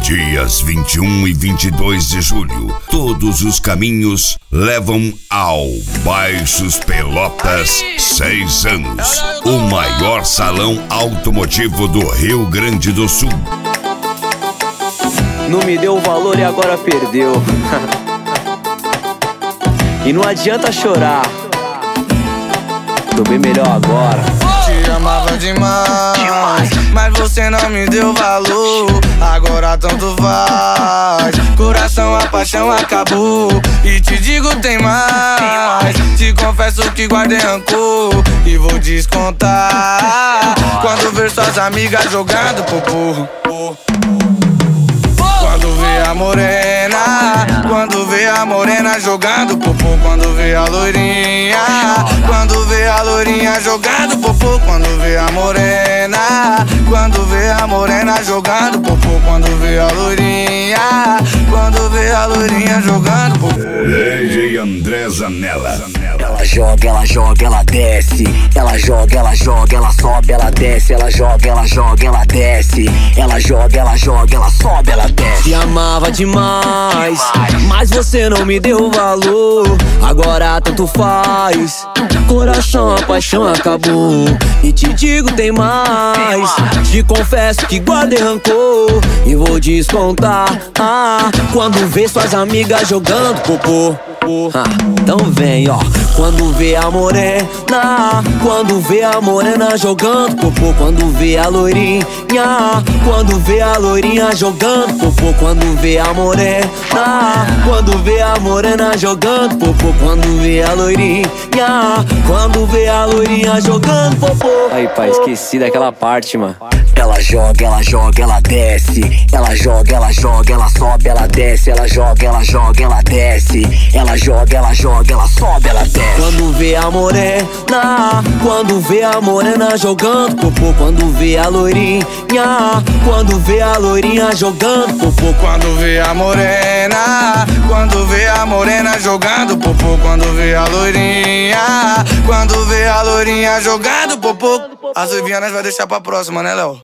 Dias 21 e 22 de julho, todos os caminhos levam ao Baixos Pelotas 6 anos, o maior salão automotivo do Rio Grande do Sul. Não me deu o valor e agora perdeu. E não adianta chorar, tô bem melhor agora. Te amava demais, mas você não me deu valor. Agora tanto faz, coração, a paixão acabou. E te digo tem mais, te confesso que guardei rancor e vou descontar quando ver suas amigas jogando popô. Quando vê a morena, quando vê a morena jogando popô. Quando vê a loirinha, quando vê a loirinha jogando popô. Quando vê a morena, quando vê a morena jogando popô. Quando vê a loirinha, quando vê a loirinha jogando popô. DJ André Zanella. Ela joga, ela desce. Ela joga, ela sobe, ela desce. Ela joga, ela desce. Ela joga, ela sobe, ela desce. Te amava demais, mas você não me deu valor. Agora tanto faz, coração, a paixão acabou. E te digo tem mais, te confesso que guardei rancor e vou descontar quando vê suas amigas jogando popô. Então vem, ó. Quando vê a morena, quando vê a morena jogando popô. Quando vê a loirinha, quando vê a loirinha jogando popô. Quando vê a morena, quando vê a morena jogando popô. Quando vê a loirinha, quando vê a loirinha jogando popô. Aí, pai, esqueci daquela parte, mano. Ela joga, ela desce. Ela joga, ela sobe, ela desce. Ela joga, ela desce. Ela joga, ela sobe, ela desce. Quando vê a morena, quando vê a morena jogando popô. Quando vê a loirinha, quando vê a loirinha jogando popô. Quando vê a morena, quando vê a morena jogando popô. Quando vê a loirinha, quando vê a loirinha jogando popô. As Vivianas vai deixar pra próxima, né, Léo?